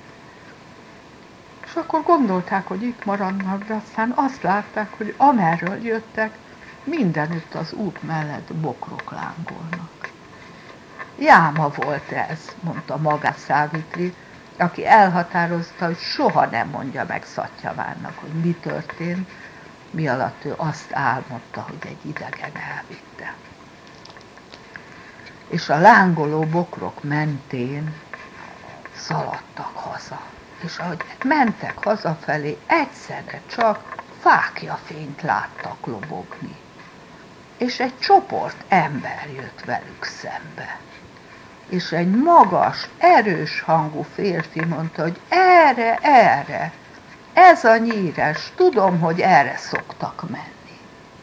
És akkor gondolták, hogy itt maradnak, de aztán azt látták, hogy amerről jöttek, mindenütt az út mellett bokrok lángolnak. Jáma volt ez, mondta maga Szávitri, aki elhatározta, hogy soha nem mondja meg Szatyavánnak, hogy mi történt, mi alatt ő azt álmodta, hogy egy idegen elvitte. És a lángoló bokrok mentén szaladtak haza. És ahogy mentek hazafelé, egyszerre csak fáklyafényt láttak lobogni. És egy csoport ember jött velük szembe. És egy magas, erős hangú férfi mondta, hogy erre, ez a Nyíres, tudom, hogy erre szoktak menni.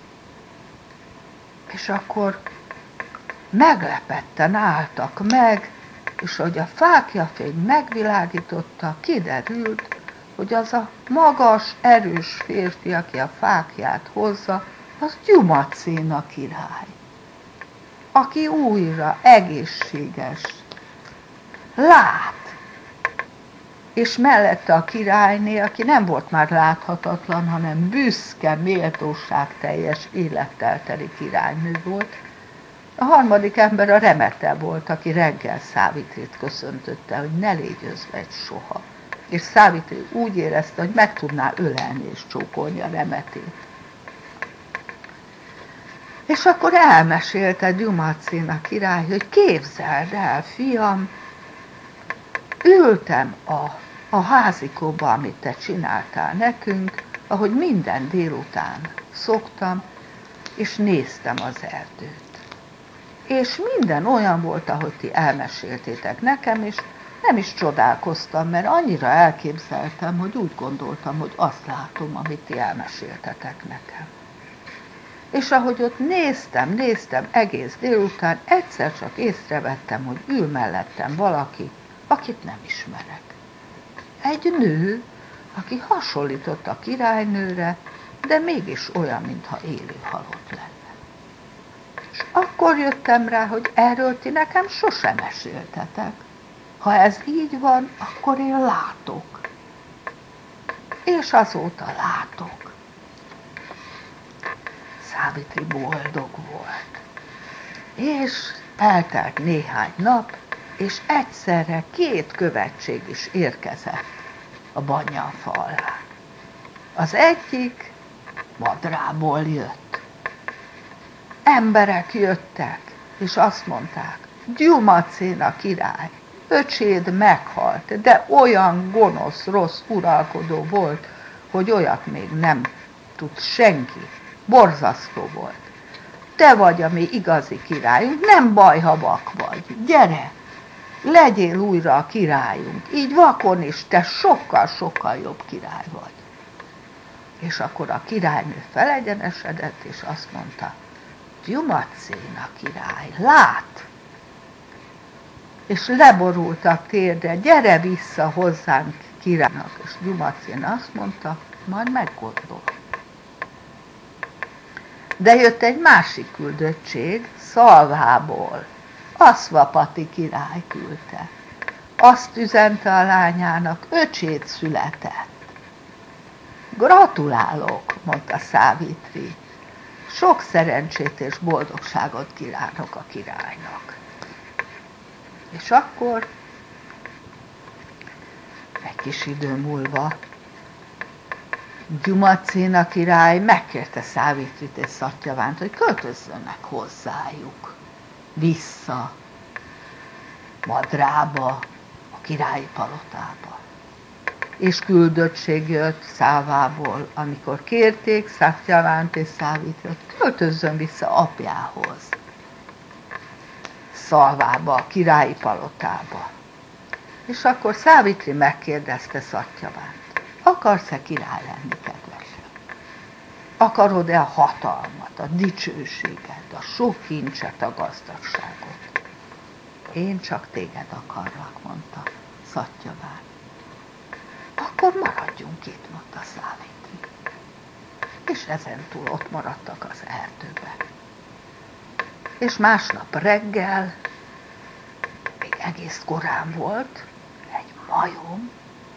És akkor meglepetten álltak meg, és hogy a fáklyafény megvilágította, kiderült, hogy az a magas, erős férfi, aki a fáklyát hozza, az Gyumacéna király, aki újra egészséges, lát. És mellette a királyné, aki nem volt már láthatatlan, hanem büszke, méltóságteljes, élettel teli királynő volt. A harmadik ember a Remete volt, aki reggel Szávitrit köszöntötte, hogy ne légy özvegy soha. És Szávitri úgy érezte, hogy meg tudná ölelni és csókolni a Remetét. És akkor elmesélte Gyumacéna király, hogy képzeld el, fiam, ültem a házikóba, amit te csináltál nekünk, ahogy minden délután szoktam, és néztem az erdőt. És minden olyan volt, ahogy ti elmeséltétek nekem, és nem is csodálkoztam, mert annyira elképzeltem, hogy úgy gondoltam, hogy azt látom, amit ti elmeséltetek nekem. És ahogy ott néztem egész délután, egyszer csak észrevettem, hogy ül mellettem valaki, akit nem ismerek. Egy nő, aki hasonlított a királynőre, de mégis olyan, mintha élő halott lenne. És akkor jöttem rá, hogy erről ti nekem sosem meséltetek. Ha ez így van, akkor én látok. És azóta látok. Szávitri boldog volt. És eltelt néhány nap, és egyszerre 2 követség is érkezett a Banyalfa alá. Az egyik Madrából jött. Emberek jöttek, és azt mondták, Gyumacéna király, öcséd meghalt, de olyan gonosz, rossz uralkodó volt, hogy olyat még nem tud senki. Borzasztó volt. Te vagy a mi igazi királyunk, nem baj, ha vak vagy. Gyere, legyél újra a királyunk. Így vakon is te sokkal-sokkal jobb király vagy. És akkor a királynő felegyenesedett, és azt mondta, Gyumacéna király, lát! És leborultak térdre, gyere vissza hozzánk királynak. És Gyumacéna azt mondta, majd meggondolom. De jött egy másik küldöttség Szalvából, Aszvapati király küldte. Azt üzente a lányának, öcsét született. Gratulálok, mondta Szávitri. Sok szerencsét és boldogságot kívánok a királynak. És akkor egy kis idő múlva Gyumacéna király megkérte Szávitrit és Szatyavánt, hogy költözzenek hozzájuk vissza Madrába, a királyi palotába. És küldöttség jött Szávából, amikor kérték Szatyavánt és Szávitrit, hogy költözzön vissza apjához, Szalvába, a királyi palotába. És akkor Szávitri megkérdezte Szatyavánt, akarsz-e király lenni, kedvesem? Akarod-e a hatalmat, a dicsőséget, a sok kincset, a gazdagságot? Én csak téged akarlak, mondta Szatyavánt. Akkor maradjunk itt, mondta Szávitri. És ezentúl ott maradtak az erdőben. És másnap reggel, még egész korán volt, egy majom,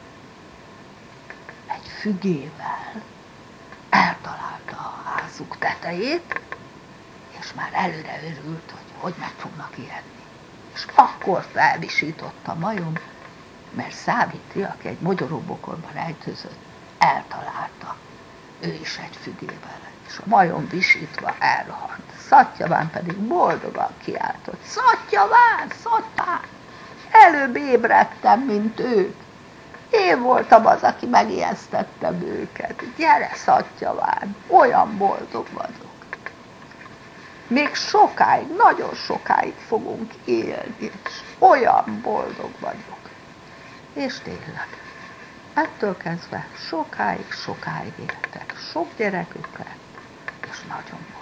egy fügével eltalálta a házuk tetejét, és már előre örült, hogy meg fognak ijedni. És akkor felvisított a majom, mert Szávitri, aki egy mogyoróbokorban rejtőzött, eltalálta. Ő is egy fügével. És a majom visítva elrohant. Szattyaván pedig boldogan kiáltott. Szattyaván, Szattyaván! Előbb ébredtem, mint ők. Én voltam az, aki megijesztettem őket. Gyere, Szattyaván, olyan boldog vagyok. Még sokáig, nagyon sokáig fogunk élni, és olyan boldog vagyok. És tényleg, ettől kezdve sokáig éltek. Sok gyerekük lett, és nagyon boldog.